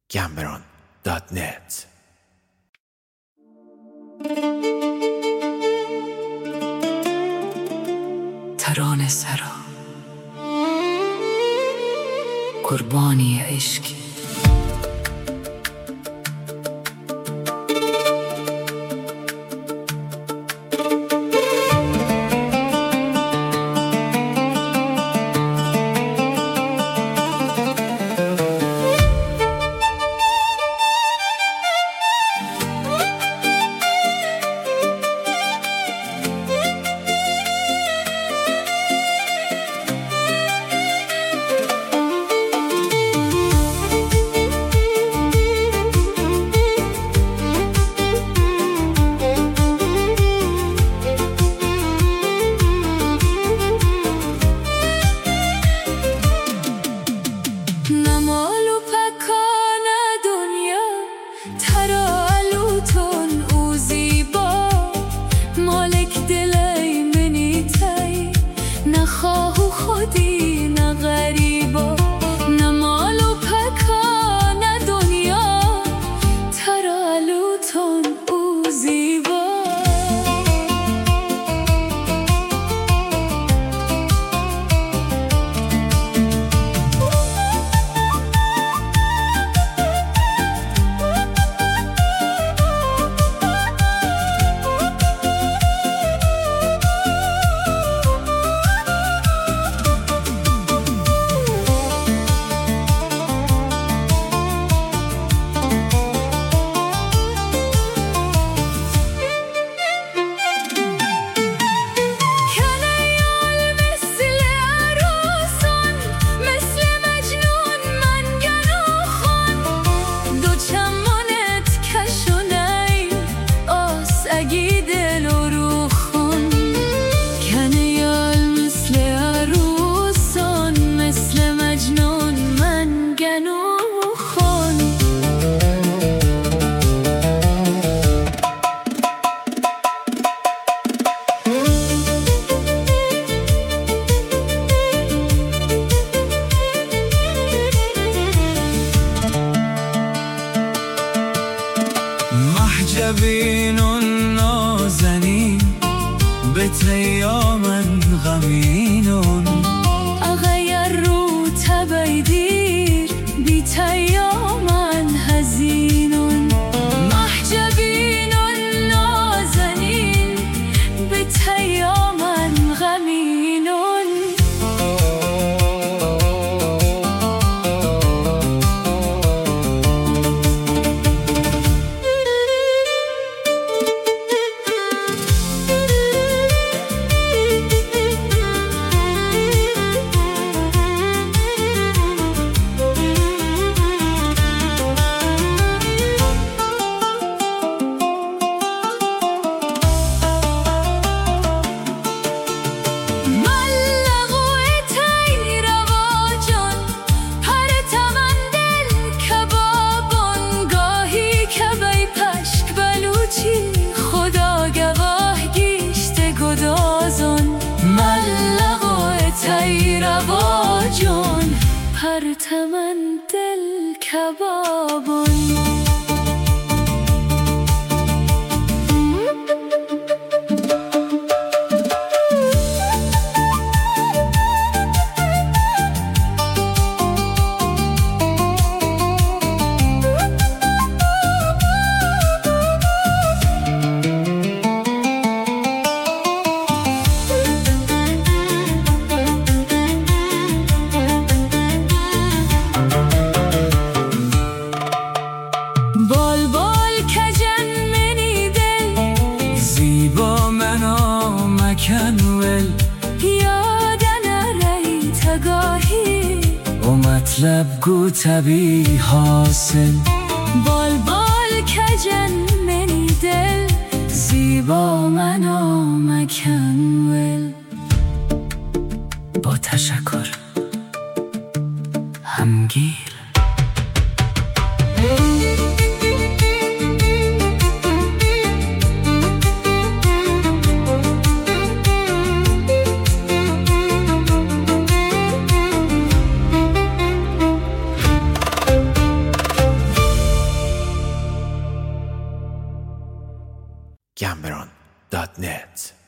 gambron.net. ترانه سرا قربانی عشقی خودی نه غریبا نه مال و پکا نه دنیا ترالوتون او زیبا محجبین و نازنین به تیامن غمینون اغیر رو تبیدیر بی تیامن هزینون محجبین و نازنین به تیامن غمینون رواجون پرتمن دل کبابون کنول یادن رئی تگاهی و مطلب گو طبی حاصل بال بال کجن منی دل زیبا منو مکنول. با تشکر همگیر gambron.net